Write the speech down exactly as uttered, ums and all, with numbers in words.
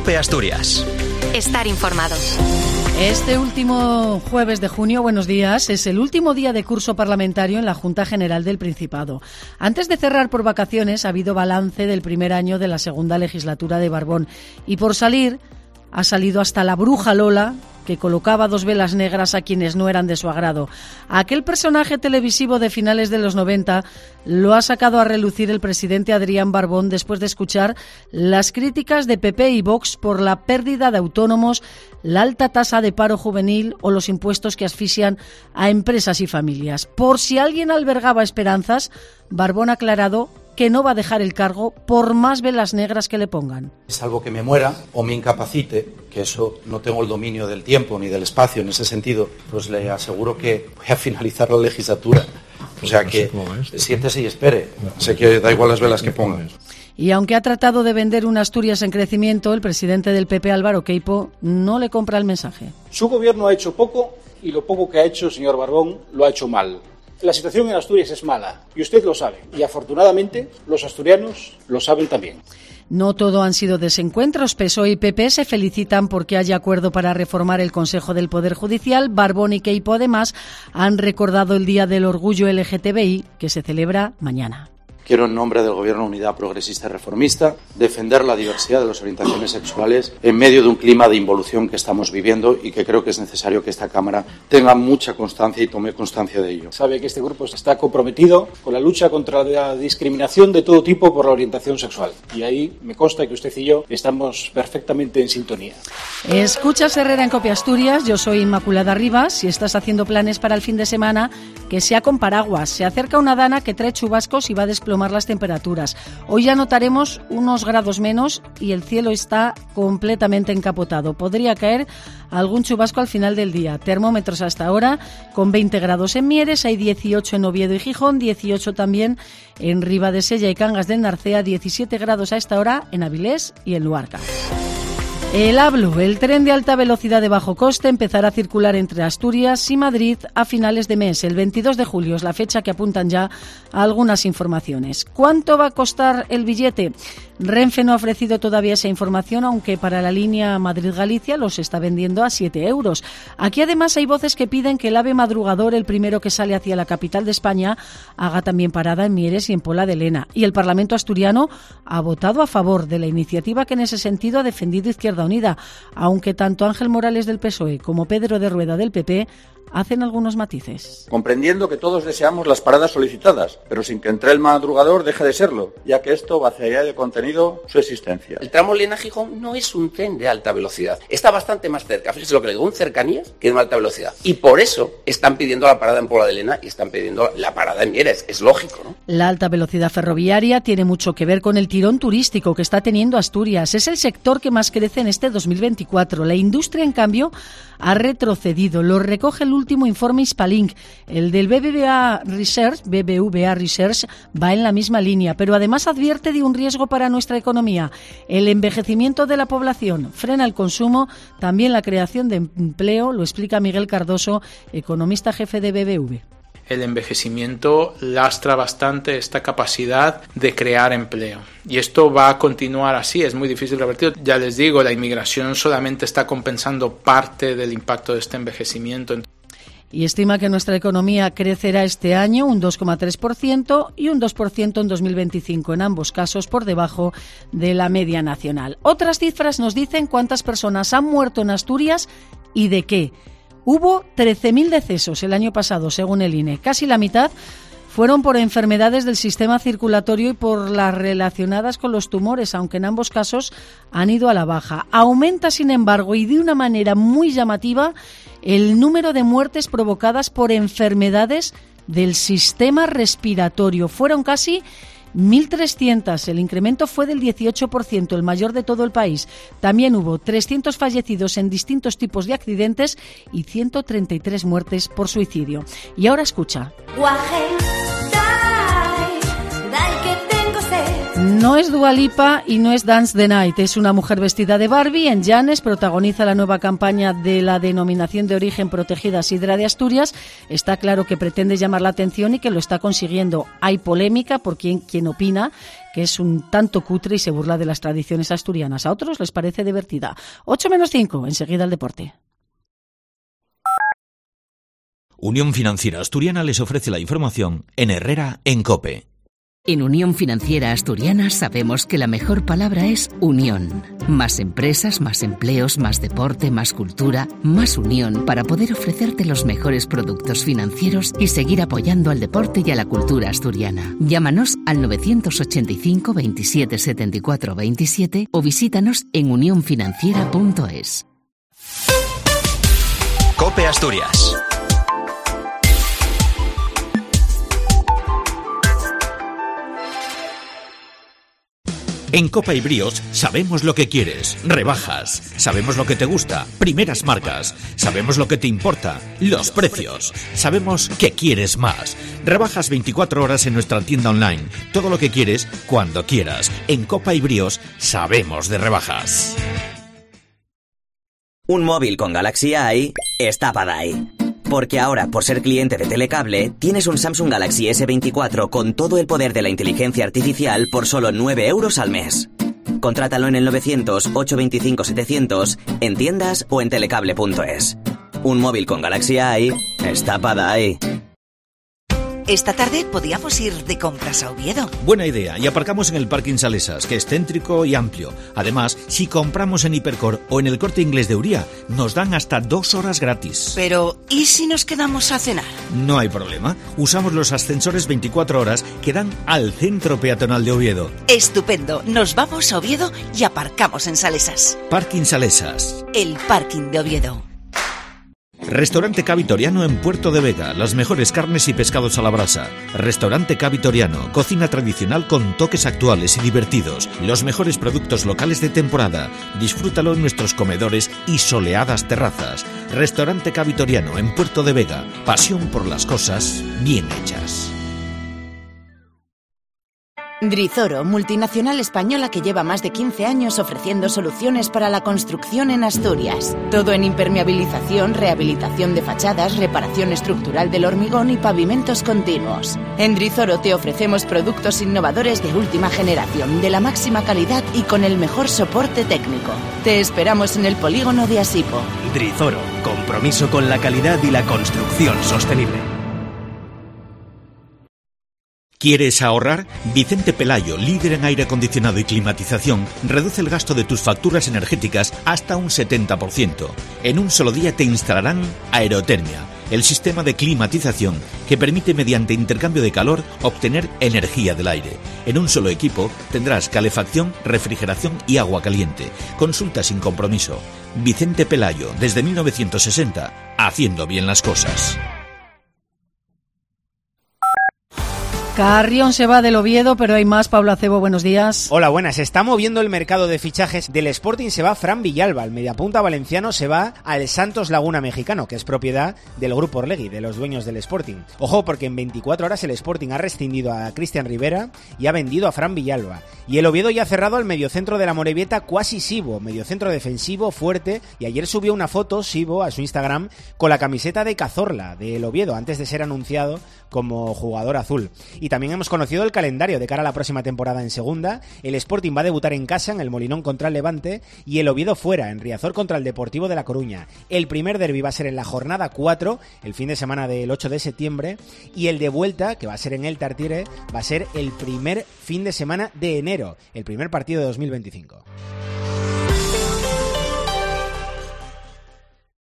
COPE Asturias. Estar informado. Este último jueves de junio, buenos días, es el último día de curso parlamentario en la Junta General del Principado. Antes de cerrar por vacaciones, ha habido balance del primer año de la segunda legislatura de Barbón. Y por salir, ha salido hasta la bruja Lola, que colocaba dos velas negras a quienes no eran de su agrado. Aquel personaje televisivo de finales de los noventa lo ha sacado a relucir el presidente Adrián Barbón después de escuchar las críticas de P P y Vox por la pérdida de autónomos, la alta tasa de paro juvenil o los impuestos que asfixian a empresas y familias. Por si alguien albergaba esperanzas, Barbón ha aclarado que no va a dejar el cargo por más velas negras que le pongan. Salvo que me muera o me incapacite, que eso no tengo el dominio del tiempo ni del espacio en ese sentido, pues le aseguro que voy a finalizar la legislatura. O sea que siéntese y espere. Sé que da igual las velas que pongan. Y aunque ha tratado de vender una Asturias en crecimiento, el presidente del P P, Álvaro Queipo, no le compra el mensaje. Su gobierno ha hecho poco y lo poco que ha hecho, señor Barbón, lo ha hecho mal. La situación en Asturias es mala y usted lo sabe. Y afortunadamente los asturianos lo saben también. No todo han sido desencuentros. P S O E y P P se felicitan porque haya acuerdo para reformar el Consejo del Poder Judicial. Barbón y Queipo, además, han recordado el Día del Orgullo L G T B I, que se celebra mañana. Quiero, en nombre del Gobierno Unidad Progresista y Reformista, defender la diversidad de las orientaciones sexuales en medio de un clima de involución que estamos viviendo y que creo que es necesario que esta Cámara tenga mucha constancia y tome constancia de ello. Sabe que este grupo está comprometido con la lucha contra la discriminación de todo tipo por la orientación sexual. Y ahí me consta que usted y yo estamos perfectamente en sintonía. Escuchas Herrera en COPE Asturias, yo soy Inmaculada Rivas. Si estás haciendo planes para el fin de semana, que sea con paraguas. Se acerca una dana que trae chubascos y va a desplomar las temperaturas. Hoy ya notaremos unos grados menos y el cielo está completamente encapotado. Podría caer algún chubasco al final del día. Termómetros hasta ahora con veinte grados en Mieres, hay dieciocho en Oviedo y Gijón, dieciocho también en Ribadesella y Cangas del Narcea, diecisiete grados a esta hora en Avilés y en Luarca. El ABLU, el tren de alta velocidad de bajo coste, empezará a circular entre Asturias y Madrid a finales de mes. El veintidós de julio es la fecha que apuntan ya a algunas informaciones. ¿Cuánto va a costar el billete? Renfe no ha ofrecido todavía esa información, aunque para la línea Madrid-Galicia los está vendiendo a siete euros. Aquí además hay voces que piden que el AVE madrugador, el primero que sale hacia la capital de España, haga también parada en Mieres y en Pola de Lena. Y el Parlamento asturiano ha votado a favor de la iniciativa que en ese sentido ha defendido Izquierda Unida, aunque tanto Ángel Morales del P S O E como Pedro de Rueda del P P hacen algunos matices. Comprendiendo que todos deseamos las paradas solicitadas, pero sin que entre el madrugador deje de serlo, ya que esto vaciaría de contenido su existencia. El tramo Lena-Gijón no es un tren de alta velocidad, está bastante más cerca, fíjese lo que le digo, un cercanías que de alta velocidad. Y por eso están pidiendo la parada en Pola de Lena y están pidiendo la parada en Mieres, es lógico, ¿no? La alta velocidad ferroviaria tiene mucho que ver con el tirón turístico que está teniendo Asturias. Es el sector que más crece en este dos mil veinticuatro. La industria, en cambio, ha retrocedido. Lo recoge el último informe Hispalink. El del B B V A Research, B B V A Research va en la misma línea, pero además advierte de un riesgo para nuestra economía. El envejecimiento de la población frena el consumo, también la creación de empleo, lo explica Miguel Cardoso, economista jefe de B B V. El envejecimiento lastra bastante esta capacidad de crear empleo. Y esto va a continuar así, es muy difícil revertir. Ya les digo, la inmigración solamente está compensando parte del impacto de este envejecimiento. Y estima que nuestra economía crecerá este año un dos coma tres por ciento y un dos por ciento en dos mil veinticinco, en ambos casos por debajo de la media nacional. Otras cifras nos dicen cuántas personas han muerto en Asturias y de qué. Hubo trece mil decesos el año pasado, según el I N E. Casi la mitad fueron por enfermedades del sistema circulatorio y por las relacionadas con los tumores, aunque en ambos casos han ido a la baja. Aumenta, sin embargo, y de una manera muy llamativa, el número de muertes provocadas por enfermedades del sistema respiratorio. Fueron casi mil trescientos, el incremento fue del dieciocho por ciento, el mayor de todo el país. También hubo trescientos fallecidos en distintos tipos de accidentes y ciento treinta y tres muertes por suicidio. Y ahora escucha. No es Dua Lipa y no es Dance the Night, es una mujer vestida de Barbie. En Llanes protagoniza la nueva campaña de la denominación de origen protegida Sidra de Asturias. Está claro que pretende llamar la atención y que lo está consiguiendo. Hay polémica por quien, quien opina que es un tanto cutre y se burla de las tradiciones asturianas. A otros les parece divertida. ocho menos cinco, enseguida el deporte. Unión Financiera Asturiana les ofrece la información en Herrera en COPE. En Unión Financiera Asturiana sabemos que la mejor palabra es unión. Más empresas, más empleos, más deporte, más cultura, más unión para poder ofrecerte los mejores productos financieros y seguir apoyando al deporte y a la cultura asturiana. Llámanos al novecientos ochenta y cinco veintisiete setenta y cuatro veintisiete o visítanos en unión financiera punto es. COPE Asturias. En Copa y Bríos sabemos lo que quieres, rebajas, sabemos lo que te gusta, primeras marcas, sabemos lo que te importa, los precios, sabemos que quieres más. Rebajas veinticuatro horas en nuestra tienda online, todo lo que quieres, cuando quieras. En Copa y Bríos sabemos de rebajas. Un móvil con Galaxy Eye está para ahí. Porque ahora, por ser cliente de Telecable, tienes un Samsung Galaxy ese veinticuatro con todo el poder de la inteligencia artificial por solo nueve euros al mes. Contrátalo en el novecientos, ochocientos veinticinco, setecientos, en tiendas o en telecable punto es. Un móvil con Galaxy Eye está para ahí. Esta tarde podíamos ir de compras a Oviedo. Buena idea, y aparcamos en el Parking Salesas, que es céntrico y amplio. Además, si compramos en Hipercor o en el Corte Inglés de Uría, nos dan hasta dos horas gratis. Pero, ¿y si nos quedamos a cenar? No hay problema. Usamos los ascensores veinticuatro horas que dan al centro peatonal de Oviedo. Estupendo. Nos vamos a Oviedo y aparcamos en Salesas. Parking Salesas. El parking de Oviedo. Restaurante Cavitoriano en Puerto de Vega, las mejores carnes y pescados a la brasa. Restaurante Cavitoriano, cocina tradicional con toques actuales y divertidos. Los mejores productos locales de temporada. Disfrútalo en nuestros comedores y soleadas terrazas. Restaurante Cavitoriano en Puerto de Vega, pasión por las cosas bien hechas. Drizoro, multinacional española que lleva más de quince años ofreciendo soluciones para la construcción en Asturias. Todo en impermeabilización, rehabilitación de fachadas, reparación estructural del hormigón y pavimentos continuos. En Drizoro te ofrecemos productos innovadores de última generación, de la máxima calidad y con el mejor soporte técnico. Te esperamos en el polígono de Asipo. Drizoro, compromiso con la calidad y la construcción sostenible. ¿Quieres ahorrar? Vicente Pelayo, líder en aire acondicionado y climatización, reduce el gasto de tus facturas energéticas hasta un setenta por ciento. En un solo día te instalarán Aerotermia, el sistema de climatización que permite mediante intercambio de calor obtener energía del aire. En un solo equipo tendrás calefacción, refrigeración y agua caliente. Consulta sin compromiso. Vicente Pelayo, desde mil novecientos sesenta, haciendo bien las cosas. Carrión se va del Oviedo, pero hay más. Pablo Acebo, buenos días. Hola, buenas. Se está moviendo el mercado de fichajes. Del Sporting se va Fran Villalba, el mediapunta valenciano se va al Santos Laguna mexicano, que es propiedad del Grupo Orlegui, de los dueños del Sporting. Ojo, porque en veinticuatro horas el Sporting ha rescindido a Cristian Rivera y ha vendido a Fran Villalba. Y el Oviedo ya ha cerrado al mediocentro de la Morevieta, Cuasi Sibo, mediocentro defensivo, fuerte, y ayer subió una foto, Sibo, a su Instagram, con la camiseta de Cazorla, del Oviedo, antes de ser anunciado como jugador azul. Y también hemos conocido el calendario de cara a la próxima temporada en segunda. El Sporting va a debutar en casa, en el Molinón contra el Levante, y el Oviedo fuera, en Riazor contra el Deportivo de La Coruña. El primer derbi va a ser en la jornada cuatro, el fin de semana del ocho de septiembre, y el de vuelta, que va a ser en el Tartiere, va a ser el primer fin de semana de enero, el primer partido de dos mil veinticinco.